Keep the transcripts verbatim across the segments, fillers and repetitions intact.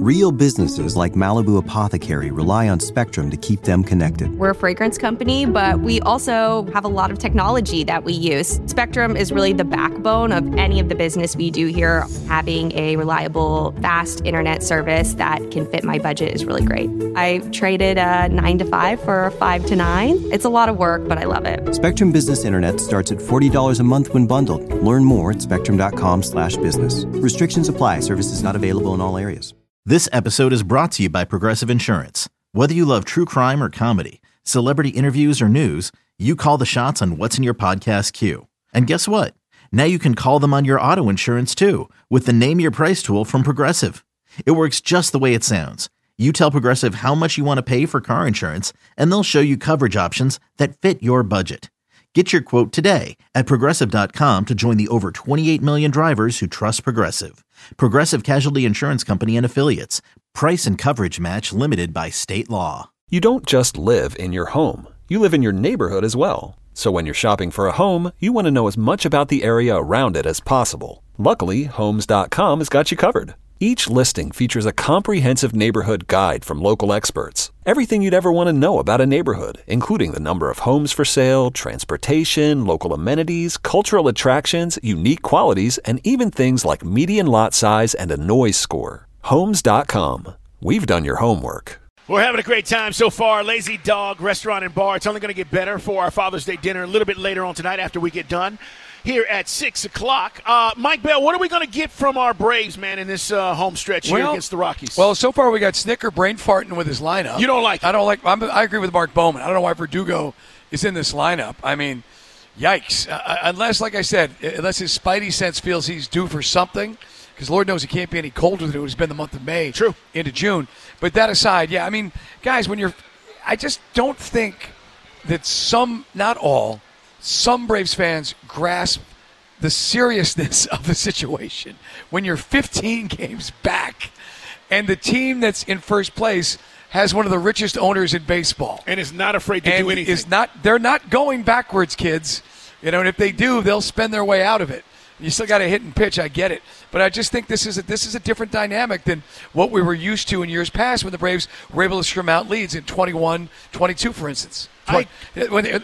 Real businesses like Malibu Apothecary rely on Spectrum to keep them connected. We're a fragrance company, but we also have a lot of technology that we use. Spectrum is really the backbone of any of the business we do here. Having a reliable, fast internet service that can fit my budget is really great. I traded a nine to five for a five to nine. It's a lot of work, but I love it. Spectrum Business Internet starts at forty dollars a month when bundled. Learn more at spectrum.com slash business. Restrictions apply. Services not available in all areas. This episode is brought to you by Progressive Insurance. Whether you love true crime or comedy, celebrity interviews or news, you call the shots on what's in your podcast queue. And guess what? Now you can call them on your auto insurance too with the Name Your Price tool from Progressive. It works just the way it sounds. You tell Progressive how much you want to pay for car insurance, and they'll show you coverage options that fit your budget. Get your quote today at Progressive dot com to join the over twenty-eight million drivers who trust Progressive. Progressive Casualty Insurance Company and Affiliates. Price and coverage match limited by state law. You don't just live in your home. You live in your neighborhood as well. So when you're shopping for a home, you want to know as much about the area around it as possible. Luckily, Homes dot com has got you covered. Each listing features a comprehensive neighborhood guide from local experts. Everything you'd ever want to know about a neighborhood, including the number of homes for sale, transportation, local amenities, cultural attractions, unique qualities, and even things like median lot size and a noise score. Homes dot com. We've done your homework. We're having a great time so far. Lazy Dog Restaurant and Bar. It's only going to get better for our Father's Day dinner a little bit later on tonight after we get done here at six o'clock. Uh, Mike Bell, what are we going to get from our Braves, man, in this uh, home stretch well, here against the Rockies? Well, so far we got Snicker brain farting with his lineup. You don't like it? I don't like I'm, I agree with Mark Bowman. I don't know why Verdugo is in this lineup. I mean, yikes. Uh, unless, like I said, unless his spidey sense feels he's due for something, because Lord knows it can't be any colder than it has been the month of May True. into June. But that aside, yeah, I mean, guys, when you're – I just don't think that some, not all, some Braves fans grasp – the seriousness of the situation when you're fifteen games back and the team that's in first place has one of the richest owners in baseball and is not afraid to and do anything. Is not, they're not going backwards, kids. You know, and if they do, they'll spend their way out of it. You still got to hit and pitch. I get it, but I just think this is a, this is a different dynamic than what we were used to in years past when the Braves were able to strum out leads in twenty-one twenty-two, for instance. I, when they,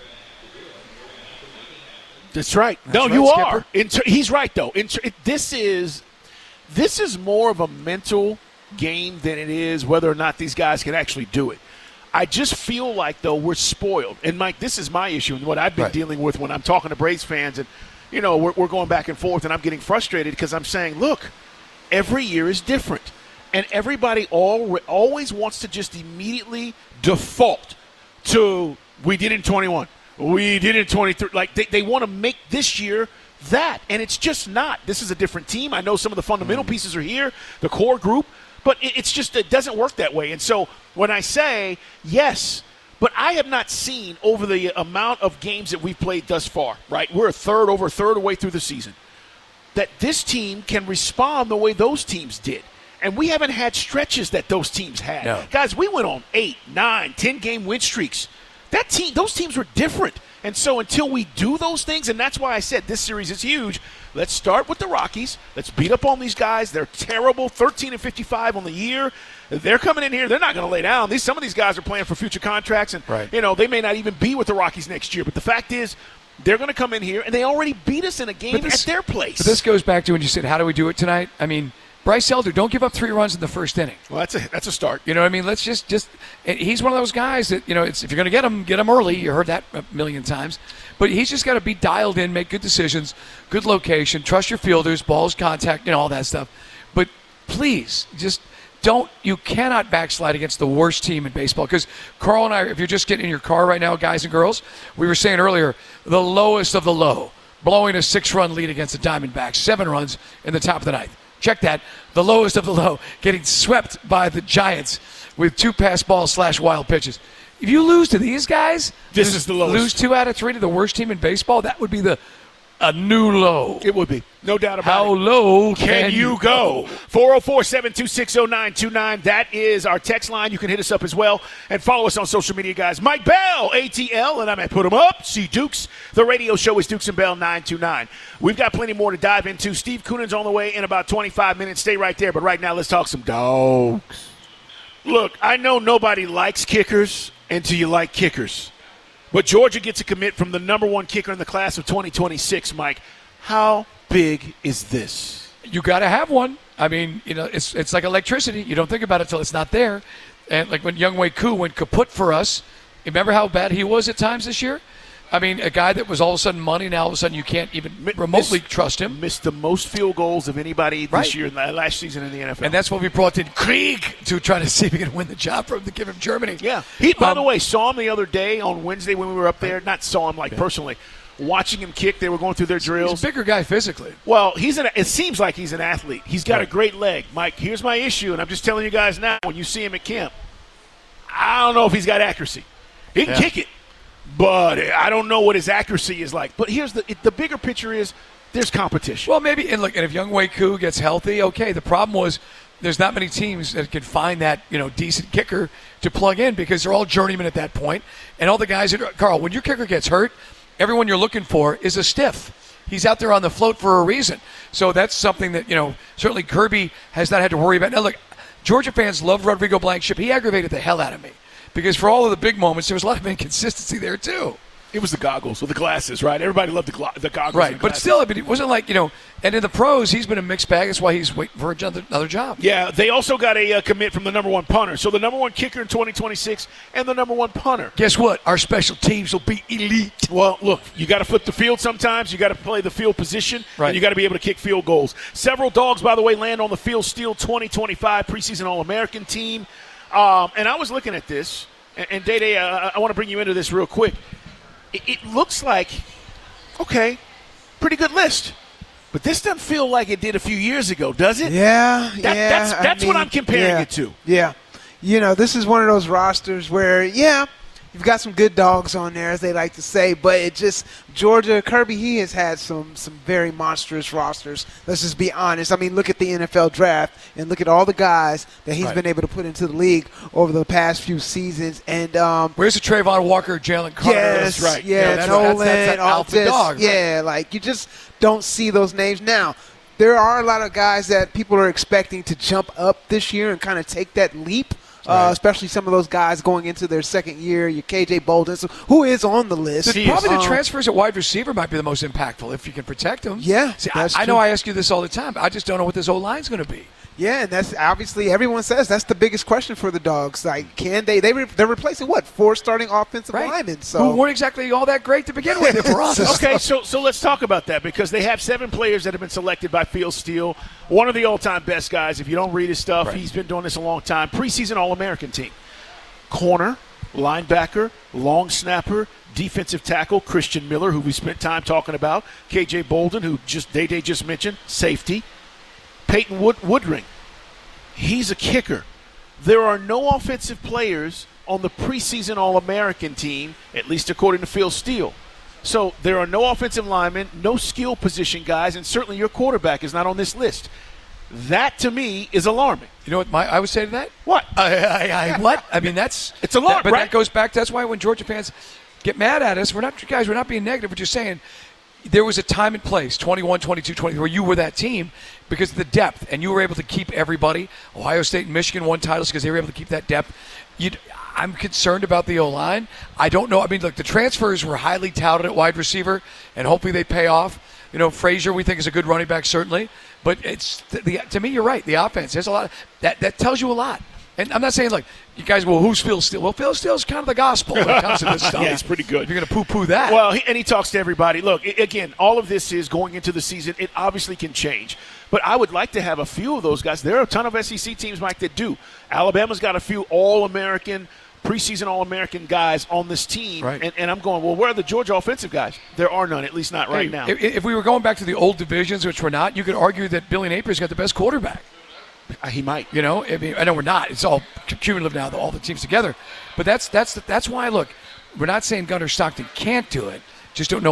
That's right. That's no, right, you Skipper. are. Inter- he's right, though. Inter- it, this is this is more of a mental game than it is whether or not these guys can actually do it. I just feel like, though, we're spoiled. And, Mike, this is my issue and what I've been right. dealing with when I'm talking to Braves fans. And, you know, we're, we're going back and forth, and I'm getting frustrated because I'm saying, look, every year is different. And everybody all, always wants to just immediately default to we did it in twenty-one. We did it in twenty-three. Like, they, they want to make this year that, and it's just not. This is a different team. I know some of the fundamental mm. pieces are here, the core group, but it, it's just, it doesn't work that way. And so when I say, yes, but I have not seen over the amount of games that we've played thus far, right? We're a third, over a third of the way through the season, that this team can respond the way those teams did. And we haven't had stretches that those teams had. No. Guys, we went on eight, nine, ten-game win streaks. That team, those teams were different. And so until we do those things, and that's why I said this series is huge, let's start with the Rockies. Let's beat up on these guys. They're terrible, thirteen and fifty-five on the year. They're coming in here. They're not going to lay down. These Some of these guys are playing for future contracts, and right. you know they may not even be with the Rockies next year. But the fact is, they're going to come in here, and they already beat us in a game this, at their place. But this goes back to when you said, how do we do it tonight? I mean, Bryce Elder, don't give up three runs in the first inning. Well, that's a that's a start. You know what I mean? Let's just just. He's one of those guys that, you know, it's, if you're going to get him, get him early. You heard that a million times. But he's just got to be dialed in, make good decisions, good location, trust your fielders, balls, contact, you know, all that stuff. But please, just don't. You cannot backslide against the worst team in baseball. Because Carl and I, if you're just getting in your car right now, guys and girls, we were saying earlier, the lowest of the low, blowing a six-run lead against the Diamondbacks, seven runs in the top of the ninth. Check that. The lowest of the low, getting swept by the Giants with two pass balls slash wild pitches. If you lose to these guys, this is the lowest. Lose two out of three to the worst team in baseball, that would be the a new low. It would be. No doubt about How it. low Can, can you go? four oh four, seven two six, oh nine two nine. That is our text line. You can hit us up as well. And follow us on social media, guys. Mike Bell, A T L, and I'm at Put 'em Up. See Dukes. The radio show is Dukes and Bell nine two nine. We've got plenty more to dive into. Steve Koonen's on the way in about twenty-five minutes. Stay right there. But right now, let's talk some dogs. Look, I know nobody likes kickers until you like kickers. But Georgia gets a commit from the number one kicker in the class of twenty twenty-six, Mike. How big is this? You got to have one. I mean, you know, it's it's like electricity. You don't think about it until it's not there. And like when Younghoe Koo went kaput for us, remember how bad he was at times this year? I mean, a guy that was all of a sudden money, now all of a sudden you can't even remotely Miss, trust him. Missed the most field goals of anybody this Right. year, last season in the N F L. And that's what we brought in Krieg to try to see if we can win the job for him to give him Germany. Yeah. He, by Um, the way, saw him the other day on Wednesday when we were up there. Not saw him, like, personally. Watching him kick, they were going through their drills. He's a bigger guy physically. Well, he's an, it seems like he's an athlete. He's got Right. a great leg. Mike, here's my issue, and I'm just telling you guys now, when you see him at camp, I don't know if he's got accuracy. He can Yeah. kick it, but I don't know what his accuracy is like. But here's the the bigger picture is there's competition. Well, maybe, and look, and if Younghoe Koo gets healthy, okay. The problem was there's not many teams that could find that, you know, decent kicker to plug in because they're all journeymen at that point. And all the guys that are, Carl, when your kicker gets hurt, everyone you're looking for is a stiff. He's out there on the float for a reason. So that's something that, you know, certainly Kirby has not had to worry about. Now, look, Georgia fans love Rodrigo Blankenship. He aggravated the hell out of me because for all of the big moments, there was a lot of inconsistency there, too. It was the goggles or the glasses, right? Everybody loved the, gla- the goggles. Right, and the but glasses. still, I mean, it wasn't like, you know, and in the pros, he's been a mixed bag. That's why he's waiting for another, another job. Yeah, they also got a uh, commit from the number one punter. So the number one kicker in twenty twenty-six and the number one punter. Guess what? Our special teams will be elite. Well, look, you got to flip the field sometimes. You got to play the field position, Right. and you got to be able to kick field goals. Several dogs, by the way, land on the Field Steel twenty twenty-five preseason All-American team. Um, and I was looking at this, and, and Day-Day, uh, I want to bring you into this real quick. It, it looks like, okay, pretty good list. But this doesn't feel like it did a few years ago, does it? Yeah, That- yeah. that's- I that's what mean, I'm comparing yeah, it to. Yeah. You know, this is one of those rosters where, yeah, you've got some good dogs on there, as they like to say, but it just Georgia, Kirby, he has had some some very monstrous rosters. Let's just be honest. I mean, look at the N F L draft and look at all the guys that he's Right. been able to put into the league over the past few seasons. And um, Where's the Trayvon Walker, Jalen Carter? yes, right. yeah, Yeah, that's- Nolan, that's- that's that all alpha this, dog, right? yeah, like you just don't see those names now. There are a lot of guys that people are expecting to jump up this year and kind of take that leap. Uh, Right. especially some of those guys going into their second year, your K J Bolden, so who is on the list. The- probably the Um, transfers at wide receiver might be the most impactful if you can protect them. Yeah, See, I, that's I know true. I ask you this all the time. I just don't know what this O-line's going to be. Yeah, and that's obviously everyone says that's the biggest question for the Dogs. Like, can they? They re, they're replacing what four starting offensive linemen. Who So weren't exactly all that great to begin with, if we're honest. Okay, so so let's talk about that because they have seven players that have been selected by Field Steel. One of the all-time best guys. If you don't read his stuff, Right. he's been doing this a long time. Preseason All-American team. Corner, linebacker, long snapper, defensive tackle, Christian Miller, who we spent time talking about. K J Bolden, who just Day-Day just mentioned, safety. Peyton Wood, Woodring. He's a kicker. There are no offensive players on the preseason All-American team, at least according to Phil Steele. So there are no offensive linemen, no skill position guys, and certainly your quarterback is not on this list. That, to me, is alarming. You know what my, I would say to that? What? I, I, I, what? I mean, that's It's alarming, that, but right? that goes back. That's why when Georgia fans get mad at us, we're not guys. We're not being negative. We're just saying there was a time and place, twenty-one, twenty-two, twenty-three, where you were that team because of the depth, and you were able to keep everybody. Ohio State and Michigan won titles because they were able to keep that depth. You'd, I'm concerned about the O-line. I don't know. I mean, look, the transfers were highly touted at wide receiver, and hopefully they pay off. You know, Frazier, we think, is a good running back, certainly. But it's the, the, to me, you're right. The offense, there's a lot. Of, that that tells you a lot. And I'm not saying, like, you guys, well, who's Phil Steele? Well, Phil Steele's kind of the gospel when it comes to this stuff. Yeah, he's pretty good. If you're going to poo-poo that. Well, he, and he talks to everybody. Look, i- again, all of this is going into the season. It obviously can change. But I would like to have a few of those guys. There are a ton of S E C teams, Mike, that do. Alabama's got a few All-American, preseason All-American guys on this team. Right. And, and I'm going, well, where are the Georgia offensive guys? There are none, at least not right Hey, now. If, if we were going back to the old divisions, which we're not, you could argue that Billy Napier's got the best quarterback. Uh, he might. You know, I mean, I know we're not. It's all cumulative now, all the teams together. But that's that's that's why. Look, we're not saying Gunnar Stockton can't do it. Just don't know.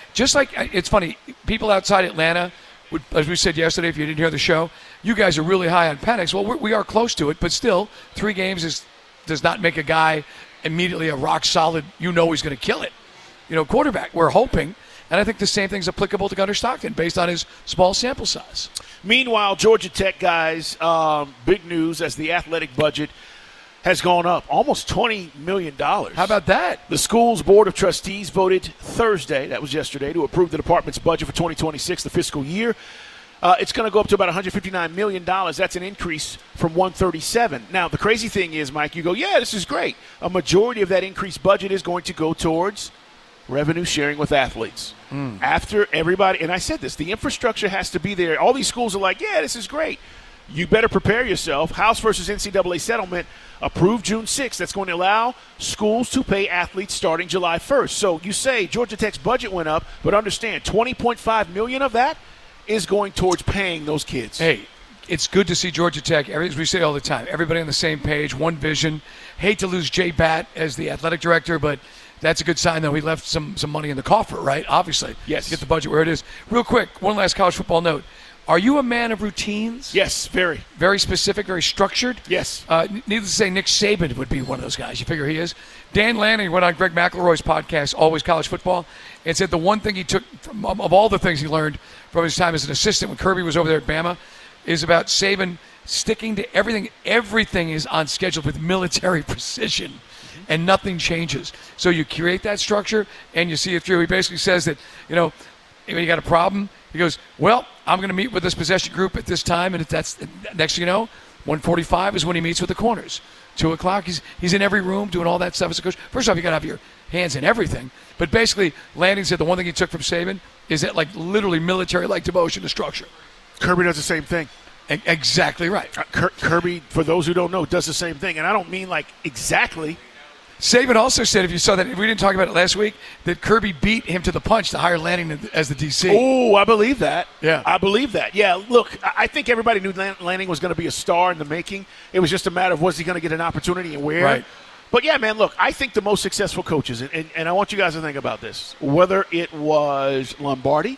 just like it's funny, people outside Atlanta, would, as we said yesterday, if you didn't hear the show, you guys are really high on Penix. Well, we're, we are close to it, but still, three games is does not make a guy immediately a rock solid, you know he's going to kill it, you know, quarterback. We're hoping, and I think the same thing's applicable to Gunnar Stockton based on his small sample size. Meanwhile, Georgia Tech guys, um, big news as the athletic budget has gone up almost twenty million dollars. How about that? The school's Board of Trustees voted Thursday, that was yesterday, to approve the department's budget for twenty twenty-six, the fiscal year. Uh, it's going to go up to about one hundred fifty-nine million dollars. That's an increase from one hundred thirty-seven. Now, the crazy thing is, Mike, you go, yeah, this is great. A majority of that increased budget is going to go towards revenue sharing with athletes. Mm. After everybody, and I said this, the infrastructure has to be there. All these schools are like, yeah, this is great. You better prepare yourself. House versus N C double A settlement approved June sixth. That's going to allow schools to pay athletes starting July first. So you say Georgia Tech's budget went up, but understand twenty point five million dollars of that is going towards paying those kids. Hey, it's good to see Georgia Tech, as we say all the time, everybody on the same page, one vision. Hate to lose Jay Batt as the athletic director, but that's a good sign, though. He left some, some money in the coffer, right? Obviously. Yes. To get the budget where it is. Real quick, one last college football note. Are you a man of routines? Yes, very. Very specific, very structured? Yes. Uh, needless to say, Nick Saban would be one of those guys. You figure he is. Dan Lanning went on Greg McElroy's podcast, Always College Football, and said the one thing he took from, of all the things he learned from his time as an assistant when Kirby was over there at Bama is about Saban sticking to everything. Everything is on schedule with military precision, and nothing changes. So you create that structure, and you see it through. He basically says that, you know, if you got a problem, he goes, well, I'm going to meet with this possession group at this time, and if that's next thing you know, one forty-five is when he meets with the corners. two o'clock, he's he's in every room doing all that stuff as a coach. First off, you got to have your hands in everything. But basically, Lanning said the one thing he took from Saban is that, like, literally military-like devotion to structure. Kirby does the same thing. E- exactly right. Uh, Kir- Kirby, for those who don't know, does the same thing. And I don't mean, like, exactly. Saban also said, if you saw that, we didn't talk about it last week, that Kirby beat him to the punch to hire Lanning as the D C. Oh, I believe that. Yeah. I believe that. Yeah, look, I think everybody knew Lanning was going to be a star in the making. It was just a matter of was he going to get an opportunity and where. Right. But, yeah, man, look, I think the most successful coaches, and, and, and I want you guys to think about this, whether it was Lombardi,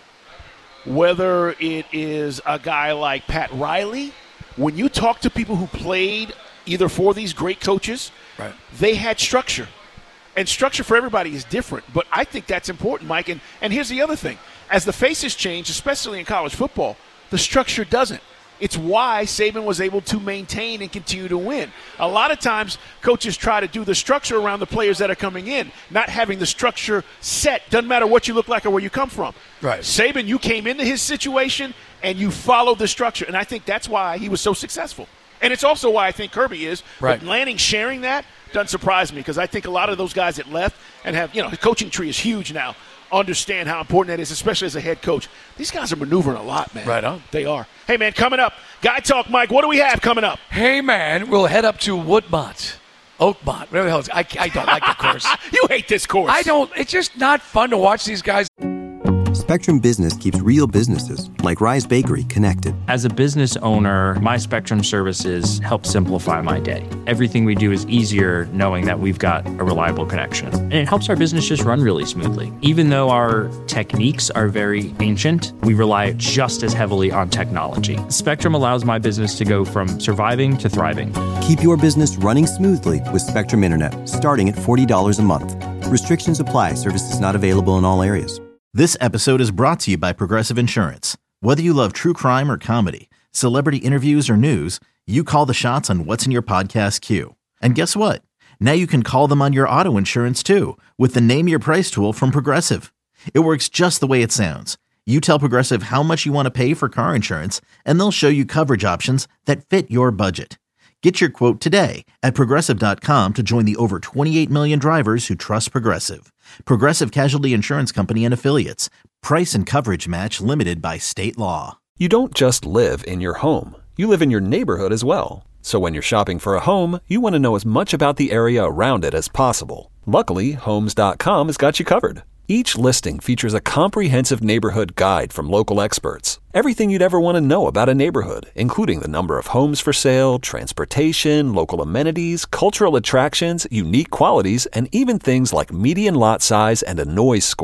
whether it is a guy like Pat Riley, when you talk to people who played either for these great coaches, right, they had structure. And structure for everybody is different. But I think that's important, Mike. And, and here's the other thing. As the faces change, especially in college football, the structure doesn't. It's why Saban was able to maintain and continue to win. A lot of times, coaches try to do the structure around the players that are coming in, not having the structure set. Doesn't matter what you look like or where you come from. Right. Saban, you came into his situation, and you followed the structure. And I think that's why he was so successful. And it's also why I think Kirby is. Right. But Lanning sharing that doesn't surprise me because I think a lot of those guys that left and have, you know, the coaching tree is huge now, understand how important that is, especially as a head coach. These guys are maneuvering a lot, man. Right on. They are. Hey, man, coming up, Guy Talk, Mike, what do we have coming up? Hey, man, we'll head up to Woodmont. Oakmont, whatever the hell it's. I, I don't like the course. You hate this course. I don't. It's just not fun to watch these guys. Spectrum Business keeps real businesses, like Rise Bakery, connected. As a business owner, my Spectrum services help simplify my day. Everything we do is easier knowing that we've got a reliable connection. And it helps our business just run really smoothly. Even though our techniques are very ancient, we rely just as heavily on technology. Spectrum allows my business to go from surviving to thriving. Keep your business running smoothly with Spectrum Internet, starting at forty dollars a month. Restrictions apply. Services not available in all areas. This episode is brought to you by Progressive Insurance. Whether you love true crime or comedy, celebrity interviews or news, you call the shots on what's in your podcast queue. And guess what? Now you can call them on your auto insurance too with the Name Your Price tool from Progressive. It works just the way it sounds. You tell Progressive how much you want to pay for car insurance, and they'll show you coverage options that fit your budget. Get your quote today at Progressive dot com to join the over twenty-eight million drivers who trust Progressive. Progressive Casualty Insurance Company and Affiliates. Price and coverage match limited by state law. You don't just live in your home. You live in your neighborhood as well. So when you're shopping for a home, you want to know as much about the area around it as possible. Luckily, Homes dot com has got you covered. Each listing features a comprehensive neighborhood guide from local experts. Everything you'd ever want to know about a neighborhood, including the number of homes for sale, transportation, local amenities, cultural attractions, unique qualities, and even things like median lot size and a noise score.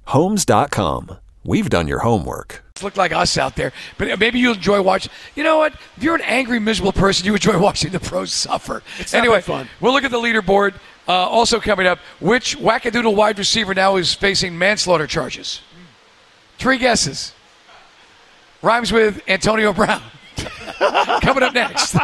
Homes dot com. We've done your homework. Look like us out there, but maybe you enjoy watching. You know what? If you're an angry, miserable person, you enjoy watching the pros suffer. It's anyway, fun. We'll look at the leaderboard. Uh, also coming up, which wackadoodle wide receiver now is facing manslaughter charges? Three guesses. Rhymes with Antonio Brown. Coming up next.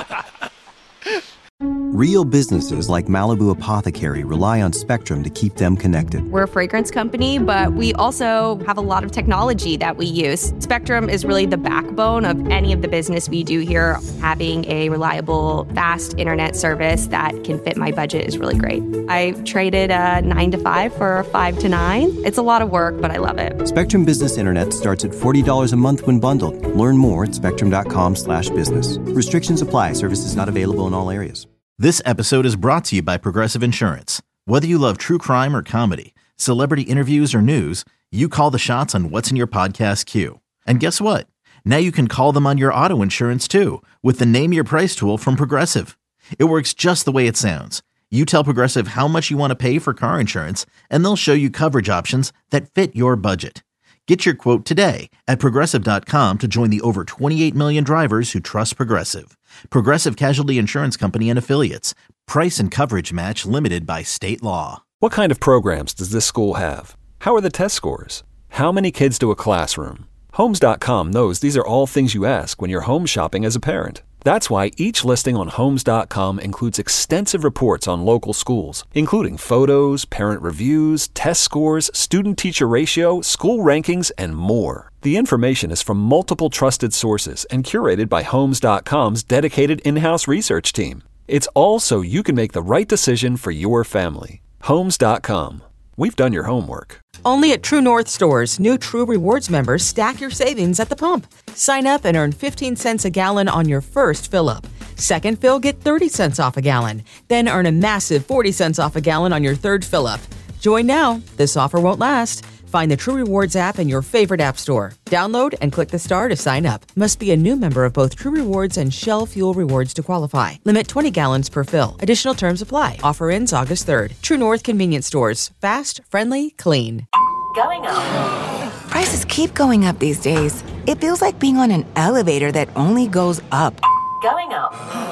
Real businesses like Malibu Apothecary rely on Spectrum to keep them connected. We're a fragrance company, but we also have a lot of technology that we use. Spectrum is really the backbone of any of the business we do here. Having a reliable, fast internet service that can fit my budget is really great. I traded a nine to five for a five to nine. It's a lot of work, but I love it. Spectrum Business Internet starts at forty dollars a month when bundled. Learn more at spectrum.com slash business. Restrictions apply. Services not available in all areas. This episode is brought to you by Progressive Insurance. Whether you love true crime or comedy, celebrity interviews or news, you call the shots on what's in your podcast queue. And guess what? Now you can call them on your auto insurance too with the Name Your Price tool from Progressive. It works just the way it sounds. You tell Progressive how much you want to pay for car insurance, and they'll show you coverage options that fit your budget. Get your quote today at Progressive dot com to join the over twenty-eight million drivers who trust Progressive. Progressive Casualty Insurance Company and Affiliates. Price and coverage match limited by state law. What kind of programs does this school have? How are the test scores? How many kids do a classroom? Homes dot com knows these are all things you ask when you're home shopping as a parent. That's why each listing on Homes dot com includes extensive reports on local schools, including photos, parent reviews, test scores, student-teacher ratio, school rankings, and more. The information is from multiple trusted sources and curated by Homes dot com's dedicated in-house research team. It's all so you can make the right decision for your family. Homes dot com. We've done your homework. Only at True North stores, new True Rewards members stack your savings at the pump. Sign up and earn fifteen cents a gallon on your first fill-up. Second fill, get thirty cents off a gallon. Then earn a massive forty cents off a gallon on your third fill-up. Join now. This offer won't last. Find the True Rewards app in your favorite app store. Download and click the star to sign up. Must be a new member of both True Rewards and Shell Fuel Rewards to qualify. Limit twenty gallons per fill. Additional terms apply. Offer ends August third. True North Convenience Stores. Fast, friendly, clean. Going up. Prices keep going up these days. It feels like being on an elevator that only goes up. Going up.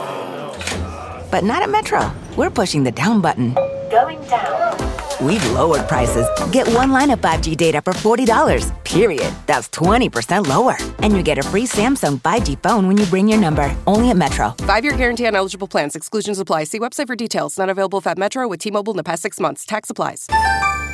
But not at Metro. We're pushing the down button. Going down. We've lowered prices. Get one line of five G data for forty dollars, period. That's twenty percent lower. And you get a free Samsung five G phone when you bring your number. Only at Metro. Five-year guarantee on eligible plans. Exclusions apply. See website for details. Not available at Metro with T-Mobile in the past six months. Tax applies.